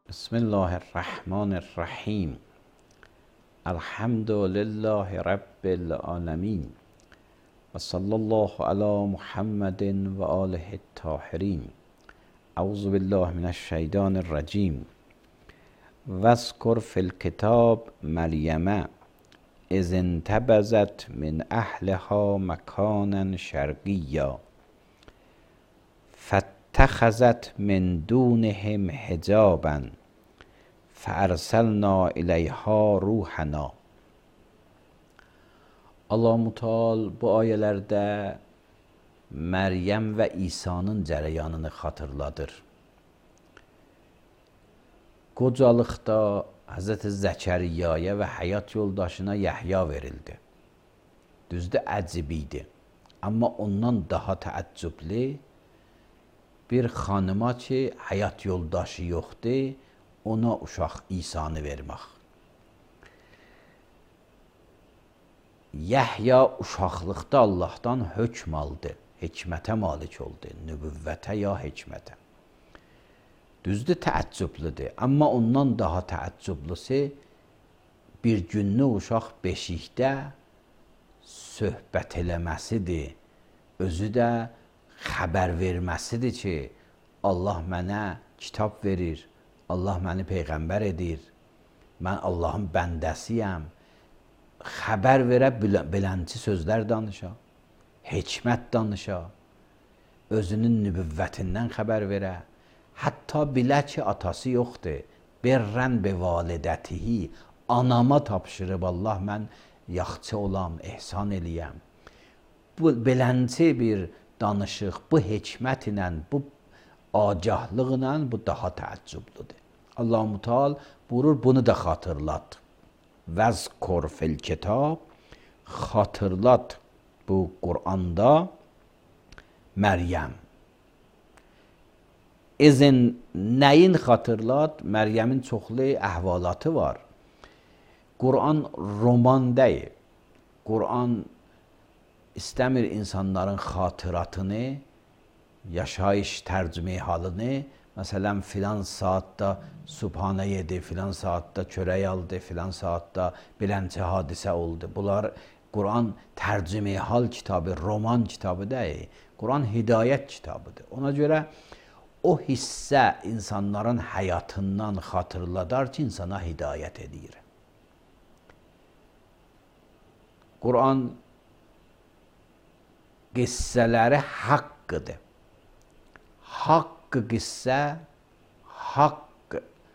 بسم الله الرحمن الرحیم. الحمد لله رب العالمین و صلی الله علی محمد و آله الطاهرین. اعوذ بالله من الشیطان الرجیم. واذکر فی الکتاب مریم اذ انتبذت من اهلها مکانا شرقیا فاتخذت من دونهم حجابا فارسلنا الیها روحنا. Allah-u Teala bu ayələrdə Məryəm və İsa'nın cərəyanını xatırladır. Qocalıqda Hz. Zəkəriyaya və həyat yoldaşına Yəhya verildi. Düzdür, əcib idi. Amma ondan daha təəccüblü bir xanıma ki, həyat yoldaşı yoxdur, ona uşaq İsa'nı vermək. Yəhya uşaqlıqda Allahdan hökm aldı, hikmətə malik oldu, nübüvvətə ya hikmətə. Düzdür, təəccüblüdür. Amma ondan daha təəccüblüsü bir günlü uşaq beşikdə söhbət eləməsidir. Özü də xəbər verməsidir ki, Allah mənə kitab verir, Allah məni peyğəmbər edir, mən Allahın bəndəsiyəm. Xəbər verə bilənçi sözlər danışa, hikmət danışa, özünün nübüvvətindən xəbər verə. Hətta bilə ki, atası yoxdur. Berrən bi validətihi, anama tapşırıb Allah mən yaxçı olam, ehsan eləyəm. Bu belənçi bir danışıq, bu hikmət ilə, bu agahlıqla bu daha təəccüblüdür. Allah-u Teala buyurur, bunu da xatırlat. Vəzkur fil kitab, xatırlat bu Qur'anda Məryəm. İzin nəyin xatırlat? Məryəmin çoxlu əhvalatı var. Qur'an roman deyil. Qur'an istəmir insanların xatıratını, yaşayış tərcüme halını, məsələn, filan saatda subhanə yedi, filan saatda çörək aldı, filan saatda bilənçə hadisə oldu. Bunlar Qur'an tərcüme hal kitabı, roman kitabı deyil. Qur'an hidayət kitabıdır. Ona görə o hissə insanların həyatından xatırladar ki, insana hidayət edir. Qur'an qissələri haqqıdır. Haqqı qissə, haqq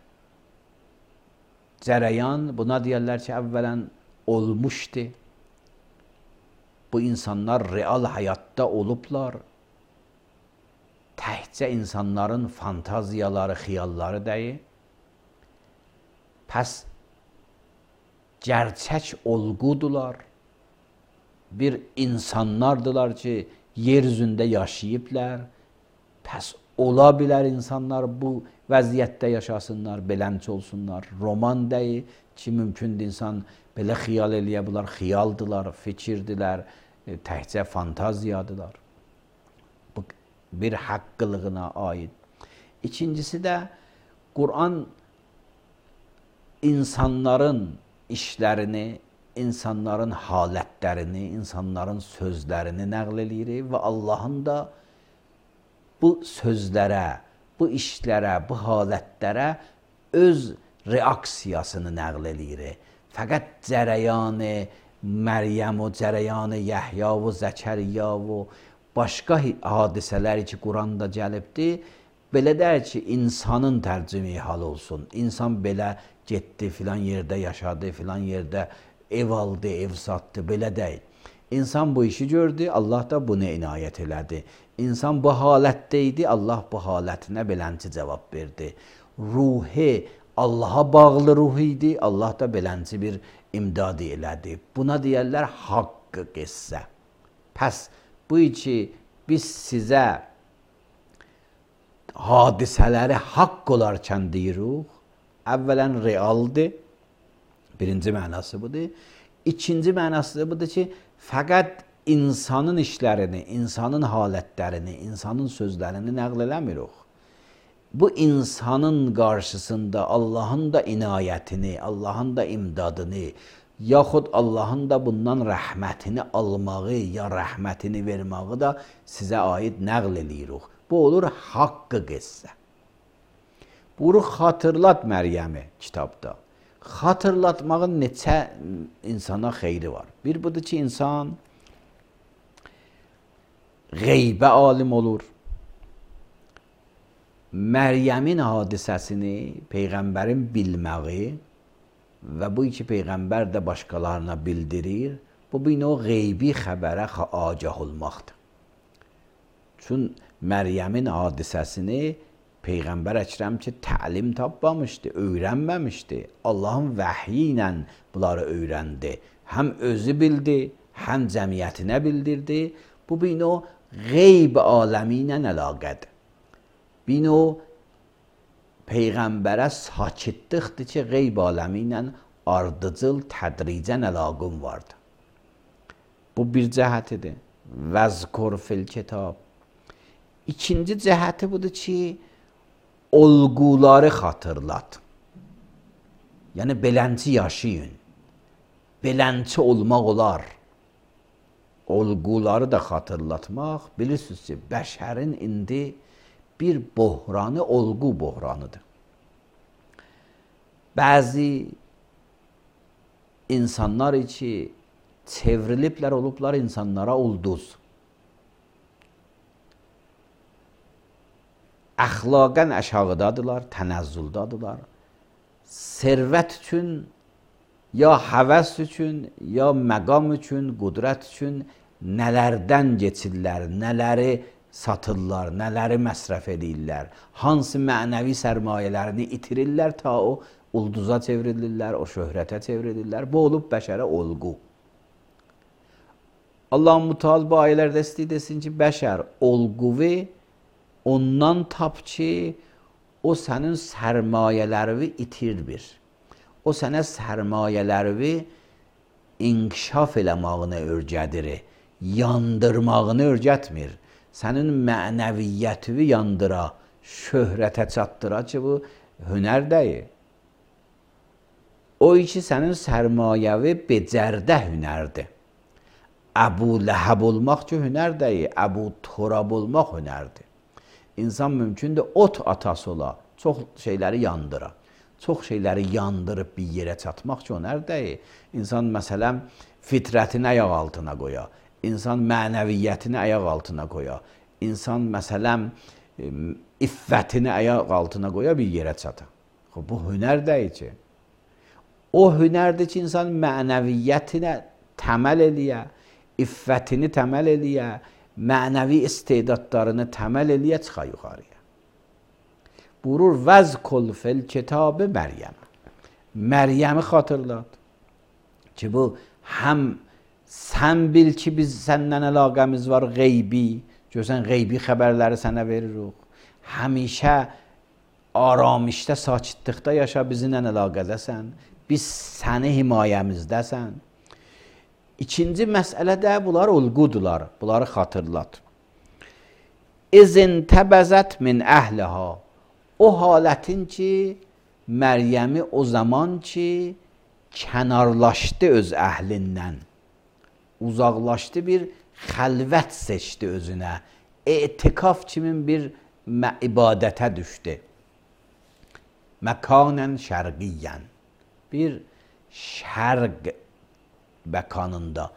cərəyan, buna deyərlər ki, əvvələn olmuşdu. Bu insanlar real həyatda olublar. Təhcə insanların fantaziyaları, xiyalları deyil. Pəs gerçək olgudular. Bir insanlardılar ki, yer üzündə yaşayıblar. Pəs ola bilər insanlar bu vəziyyətdə yaşasınlar, belənçi olsunlar. Roman deyil ki, mümkündür insan belə xiyal eləyə bilər, xiyaldılar, fikirdilər, təhcə fantaziyadılar. Bu bir haqqılığına aid. İkincisi də Qur'an insanların işlərini, insanların halətlərini, insanların sözlərini nəql edir və Allahın da bu sözlərə, bu işlərə, bu halətlərə öz reaksiyasını nəql edir. Fəqət cərəyanı Məryəm o cərəyanı Yəhya və Zəkəriya və başqa hadisələri ki, Quranda gəlibdir, belə deyir ki, insanın tərcüme hal olsun. İnsan belə getdi, filan yerdə yaşadı, filan yerdə ev aldı, ev satdı, belə deyil. İnsan bu işi gördü, Allah da bunu inayət elədi. İnsan bu halətdə idi, Allah bu halətinə belənçi cavab verdi. Ruhi Allaha bağlı ruh idi, Allah da belənçi bir imdad elədi. Buna deyərlər haqqı qissə. Pəs bu ki, biz sizə hadisələri haqq olarkən deyirik, əvvələn realdır, birinci mənası budur. İkinci mənası da budur ki, fəqət insanın işlərini, insanın halətlərini, insanın sözlərini nəql eləmirik. bu insanın qarşısında Allahın da inayətini, Allahın da imdadını, yaxud Allahın da bundan rəhmətini almağı, ya rəhmətini verməyi da sizə aid nəql edirik. Bu olur haqqı qissə. Bunu xatırlat Məryəmi kitabda. Xatırlatmağın neçə insana xeyri var. Bir budur ki, insan qeybə alim olur. Məryəmin hadisəsini Peyğəmbərin bilməyi və bu iki Peyğəmbər də başqalarına bildirir. Bu bir növ qeybi xəbərə agah olmaqdır. Çünki Məryəmin hadisəsini Peyğəmbər Əkrəm ki, təlim tapmamışdı, öyrənməmişdi. Allahın vəhyi ilə bunları öyrəndi. Həm özü bildi, həm cəmiyyətinə bildirdi. Bu bir növ qeyb aləmi ilə əlaqədir. Bir növ Peyğəmbərə sakitlikdir ki, qeyb aləmi ilə ardıcıl, tədricən əlaqəm vardır. Bu bir cəhətidir. Vəzkur fil kitab. İkinci cəhəti budur ki, olguları xatırlat. Yəni, belənci yaşayın. Belənci olmaq olar. Olguları da xatırlatmaq, bilirsiniz ki, bəşərin indi bir bohranı olgu bohranıdır. Bəzi insanlar ki, çevriliblər, olublar insanlara ulduz. Əxlaqən aşağıdadırlar, tənəzzüldadırlar. Servət üçün, ya həvəs üçün, ya məqam üçün, qudrət üçün nələrdən keçirlər, nələri satırlar, nələri məsrəf edirlər, hansı mənəvi sərmayələrini itirirlər, ta o ulduza çevrilirlər, o şöhrətə çevrilirlər. Bu olub bəşərə olgu. Allah-u Müteal bu ayələrdə istəyir desin ki, bəşər olguvi ondan tap ki, o sənin sərmayələrini itirbir. O sənə sərmayələrini inkişaf eləmağını öyrədir, yandırmağını öyrətmir. Sənin mənəviyyətini yandıra, şöhrətə çatdıra ki, bu hünər deyil. O ki, sənin sərmayəvi becərdə hünərdir. Əbu Ləhəb olmaq ki, hünər deyil, Əbu Turab olmaq hünərdir. İnsan mümkündür, ot atası ola, çox şeyləri yandıra. Çox şeyləri yandırıb bir yerə çatmaq ki, hünər deyil. İnsan, məsələn, fitrətini ayaq altına qoya. İnsan mənəviyyətini ayaq altına qoya. İnsan, məsələn, iffətini ayaq altına qoya, bir yerə çata. Bu hünər deyil ki. O hünərdir ki, insan mənəviyyətinə təməl eləyə, iffətini təməl eləyə, mənəvi istedadlarını təməl eləyə, çıxa yuxarıya. Buyurur, vəzkul fil kitabı Məryəm. Məryəmi xatırlat. Ki bu, həm sən bil ki, biz səndən əlaqəmiz var qeybi, görsən qeybi xəbərləri sənə veririk. Həmişə aramışda, sakitlikdə yaşa, bizimlə əlaqədəsən. Biz səni himayəmizdəsən. İkinci məsələ də bunlar olqudular, bunları xatırlat. İzin təbəzət min əhliha. O halətin ki, Məryəmi o zaman ki, kənarlaşdı öz əhlindən, uzaqlaşdı, bir xəlvət seçdi özünə, etikaf kimin bir ibadətə düşdü. Məkanən şərqiyyən, bir şərq məkanında.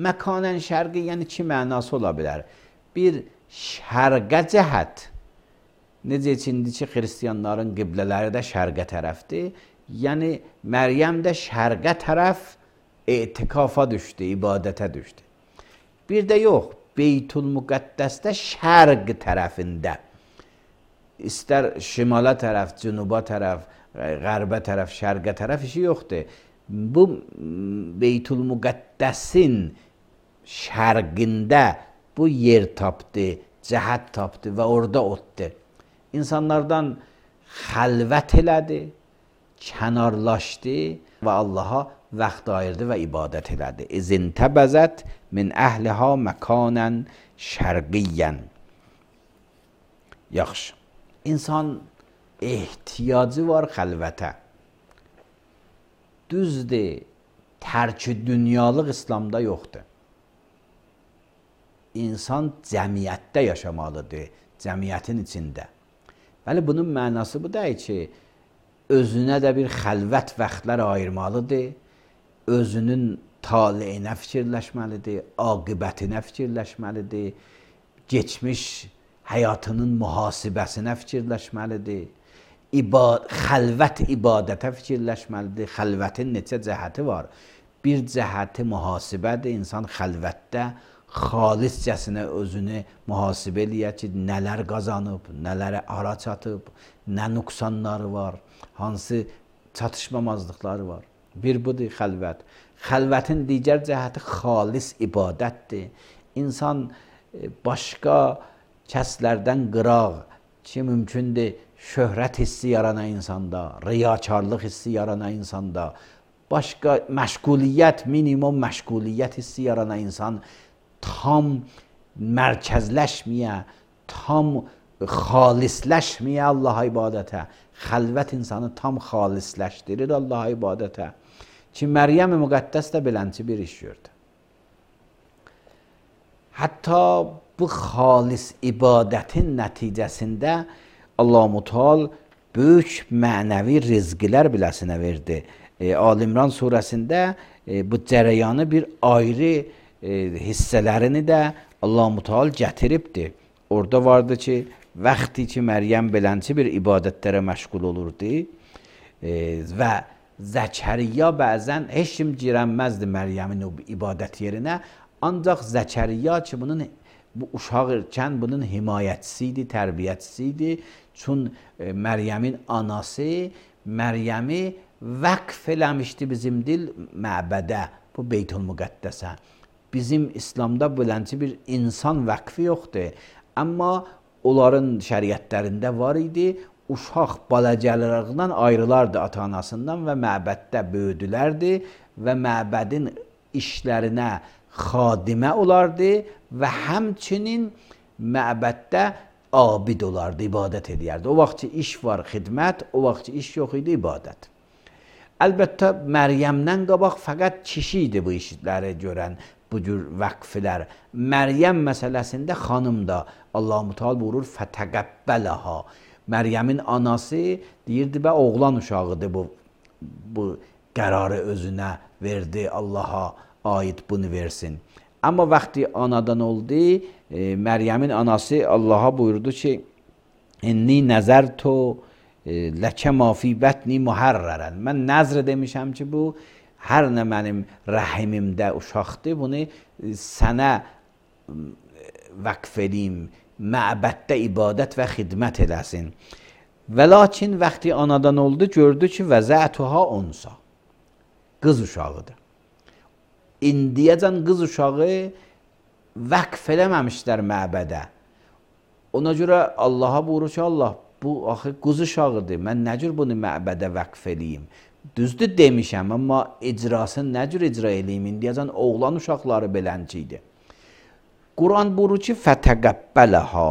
Məkanən şərqi, yəni iki mənası ola bilər. Bir, şərqə cəhət. Necə ki, indiki xristiyanların qiblələri də şərqə tərəfdir. Yəni, Məryəm də şərqə tərəf etikafa düşdü, ibadətə düşdü. Bir də yox, Beytülmüqəddəsdə şərq tərəfində. İstər şimala tərəf, cünuba tərəf, qərbə tərəf, şərqə tərəf işi yoxdur. Bu Beytülmüqəddəsin şərqində bu yer tapdı, cəhət tapdı və orada otdu. İnsanlardan xəlvət elədi, kənarlaşdı və Allaha vaxt ayırdı və ibadət elədi. İzintəbəzət min əhliha məkanən şərqiyyən. Yaxşı. İnsan ehtiyacı var xəlvətə. Düzdür, tərk-i dünyalıq İslamda yoxdur. İnsan cəmiyyətdə yaşamalıdır, cəmiyyətin içində. Bəli, bunun mənası bu deyil ki, özünə də bir xəlvət vaxtlar ayırmalıdır, özünün taleyinə fikirləşməlidir, aqibətinə fikirləşməlidir, geçmiş həyatının mühasibəsinə fikirləşməlidir, xəlvət ibadətə fikirləşməlidir. Xəlvətin neçə cəhəti var? Bir cəhəti mühasibədir, insan xəlvətdə xaliscəsinə özünü mühasibə eləyər ki, nələr qazanıb, nələrə ara çatıb, nə nüqsanları var, hansı çatışmamazlıqları var. Bir budur xəlvət. Xəlvətin digər cəhəti xalis ibadətdir. İnsan başqa kəslərdən qıraq ki, mümkündür, şöhrət hissi yarana insanda, riyakarlıq hissi yarana insanda, başqa məşğuliyyət, minimum məşğuliyyət hissi yarana insan tam mərkəzləşməyə, tam xalisləşməyə Allaha ibadətə. Xəlvət insanı tam xalisləşdirir Allaha ibadətə. Ki, Məryəm-i Müqəddəs də belənçi bir iş gördü. Hətta bu xalis ibadətin nəticəsində Allah-u Teala böyük mənəvi rizqilər biləsinə verdi. Ali-İmran surəsində bu cərəyanı bir ayrı hissələrini də Allah-u Teala gətiribdir. Orada vardı ki, vaxtı ki, Məryəm belənçi bir ibadətlərə məşğul olurdu və Zəkəriyya bəzən heç kim girənməzdi Məryəmin ibadət yerinə, ancaq Zəkəriyya ki, bu uşaq ikən bunun himayətçisi idi, tərbiyəçisi idi. Çün Məryəmin anası Məryəmi vəqf eləmişdi bizim dil məbədə, bu Beytülmüqəddəsə. Bizim İslamda belənçi bir insan vəqfi yoxdur. Amma onların şəriətlərində var idi. Uşaq balacalığından ayrılardı ata-anasından və məbəddə böyüdülərdi və məbədin işlərinə xadimə olardı və həmçinin məbəddə abid olardı, ibadət edərdi. O vaxt ki, iş var, xidmət, o vaxt ki, iş yox idi, ibadət. Əlbəttə, Məryəmdən qabaq fəqət kişi idi bu işləri görən, bu cür vəqflər. Məryəm məsələsində xanım da Allah-u Teala buyurur, fətəqəbbələha. Məryəmin anası deyirdi, bə oğlan uşağıdır bu qərarı özünə verdi, Allaha aid bunu versin. Amma vaxtı anadan oldu, Məryəmin anası Allaha buyurdu ki, inni nəzərtu ləkə mafi bətni muhərrərən. Mən nəzr demişəm ki, bu hər nə mənim rəhimimdə uşaqdır, bunu sənə vəqf edeyim, məbəddə ibadət və xidmət eləsin. Və lakin vaxtı anadan oldu, gördü ki, vəzətuha unsa. Qız uşağıdır. İndiyəcən qız uşağı vəqf eləməmişlər məbədə. Ona görə Allaha buyurur ki, Allah, bu axı qız uşağıdır, mən nə cür bunu məbədə vəqf eləyim? Düzdür demişəm, amma icrasını nə cür icra eləyim? İndiyəcən oğlan uşaqları belənci idi. Quran buyurur ki, fətəqəbbələha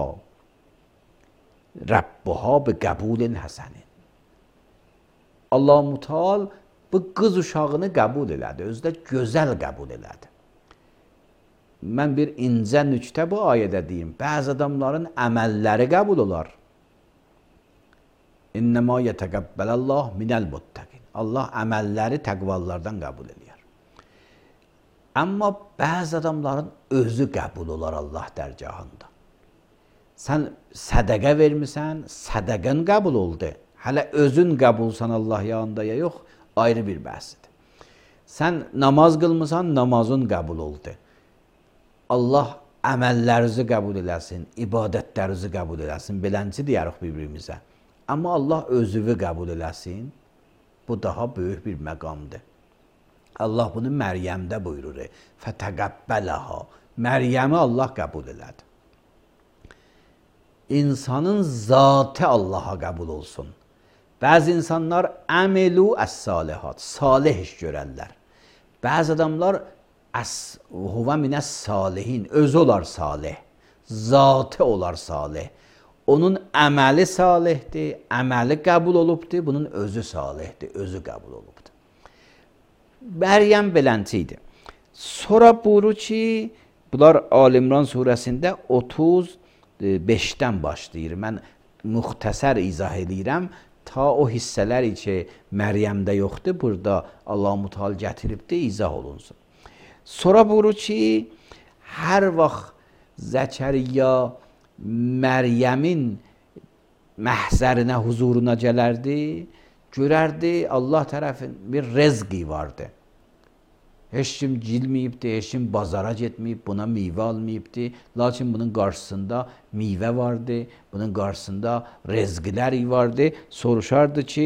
Rəbbuha bi qəbulin həsənin. Allah-u Teala bu qız uşağını qəbul elədi, özü də gözəl qəbul elədi. Mən bir incə nüktə bu ayədə deyim. Bəzi adamların əməlləri qəbul olar. İnnəmə yətəqəbbələllah minəl muttəqin. Allah əməlləri təqvallardan qəbul eləyər. Amma bəzi adamların özü qəbul olar Allah dərgahında. Sən sədəqə vermisən, sədəqən qəbul oldu. Hələ özün qəbulsan Allah yanında ya yox, ayrı bir bəhsdir. Sən namaz qılmısan, namazın qəbul oldu. Allah əməllərinizi qəbul eləsin, ibadətlərinizi qəbul eləsin, belənci deyirik bir-birimizə. Amma Allah özünü qəbul eləsin, bu daha böyük bir məqamdır. Allah bunu Məryəmdə buyurur. Fətəqəbələha. Məryəmi Allah qəbul elədi. İnsanın zatı Allaha qəbul olsun. Bəzi insanlar əməlu əs-salihat, salih iş görərlər. Bəzi adamlar huvə minəs salihin, özü olar salih, zatı olar salih. Onun əməli salihdir, əməli qəbul olubdur, bunun özü salihdir, özü qəbul olubdur. Məryəm belənti idi. Sonra buyurur ki, bunlar Ali-İmran surəsində 35-dən başlayır. Mən müxtəsər izah edirəm. Ta o hissələr ki, Məryəmdə yoxdur, burada Allah-u Teala gətiribdir, izah olunsun. Sonra buyurur ki, hər vaxt Zəkəriyya Məryəmin məhzərinə, huzuruna gələrdi, görərdi, Allah tərəfin bir rezqi vardı. Heç kim cilməyibdi, heç kim bazara getməyib, buna meyvə almayıbdı. Lakin bunun qarşısında meyvə vardı, bunun qarşısında rezqilər vardı. Soruşardı ki,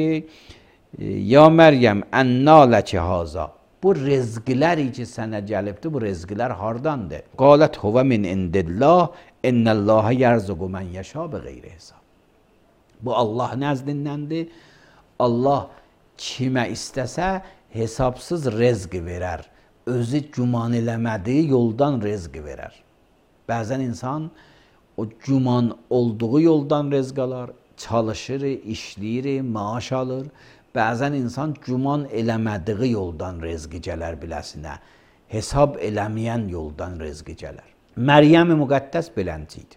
ya Məryəm, ənna ləki haza. Bu rezqilər ki, sənə gəlibdi, bu rezqilər hardandır? Qalət huvə min indillah, innəllahə yərzuqu mən yəşa bi qeyri hesab. Bu Allah nəzdindəndir. Allah kimə istəsə hesabsız rezq verər. Özü güman eləmədiyi yoldan rezq verər. Bəzən insan o güman olduğu yoldan rezq alar, çalışır, işləyir, maaş alır. Bəzən insan güman eləmədiyi yoldan rezq gələr biləsinə. Hesab eləməyən yoldan rezq gələr. Məryəm-i Müqəddəs belənci idi.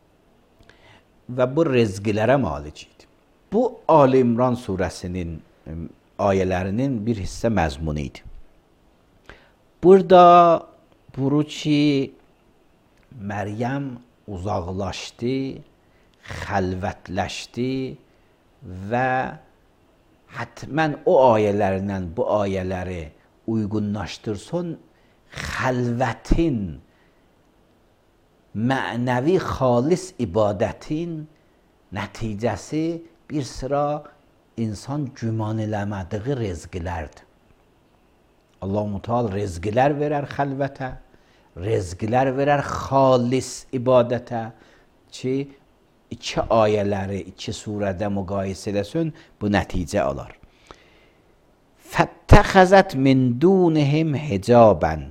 Və bu rezqlərə malik idi. Bu Ali-İmran surəsinin ayələrinin bir hissə məzmunu idi. Burada buyurur ki, Məryəm uzaqlaşdı, xəlvətləşdi və hətmən o ayələrlə bu ayələri uyğunlaşdırsın, xəlvətin, mənəvi xalis ibadətin nəticəsi bir sıra insan güman eləmədiyi rezqlərdir. Allah-u Teala rezqlər verər xəlvətə, rezqlər verər xalis ibadətə ki, iki ayələri, iki surədə müqayisə eləsin, bu nəticə alar. Fəttəxəzət min dunihim hicabən.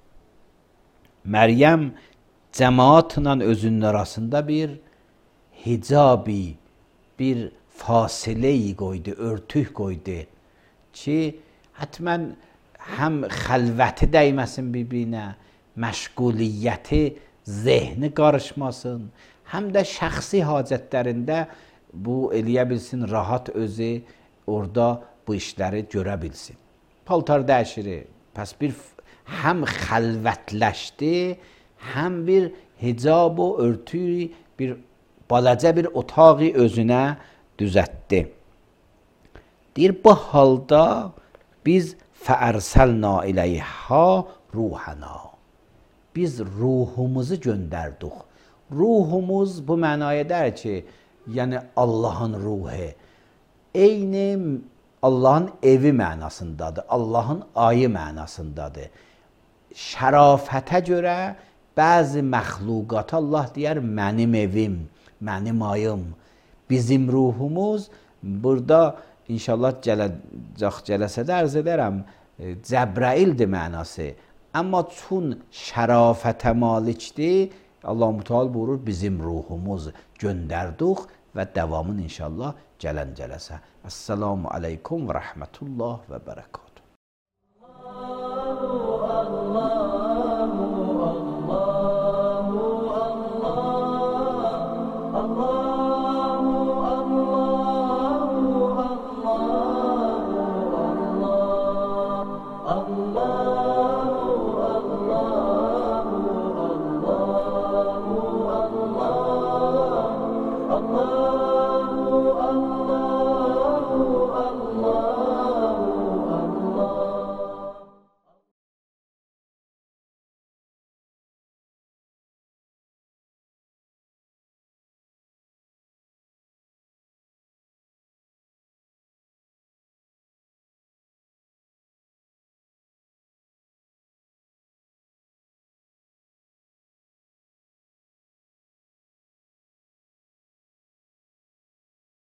Məryəm cəmaatla özünün arasında bir hicabi, bir fasiləyi qoydu, örtük qoydu ki, hətmən həm xəlvəti dəyməsin bir-birinə, məşğuliyyəti, zehni qarışmasın, həm də şəxsi hacətlərində bu eləyə bilsin, rahat özü orada bu işləri görə bilsin. Paltar dəyişir, pəs bir həm xəlvətləşdi, həm bir hicab o örtüyü, bir balaca bir otağı özünə düzətdi. Deyir, bu halda biz fəərsəlna iləyhə ruhana. Biz ruhumuzu göndərdik. Ruhumuz bu mənaya der ki, yəni Allahın ruhu. Eyni Allahın evi mənasındadır, Allahın ayı mənasındadır. Şərafətə görə bəzi məxluqata Allah deyər, mənim evim, mənim ayım, bizim ruhumuz. Burada İnşallah cələsədə ərz edərəm, Cəbraildir mənası. Amma çün şərafətə malikdir, Allah-u Teala buyurur, bizim ruhumuz göndərdik və davamını inşallah gələn cələsə. Əssalamu aleykum və rəhmətullah və bərəkət.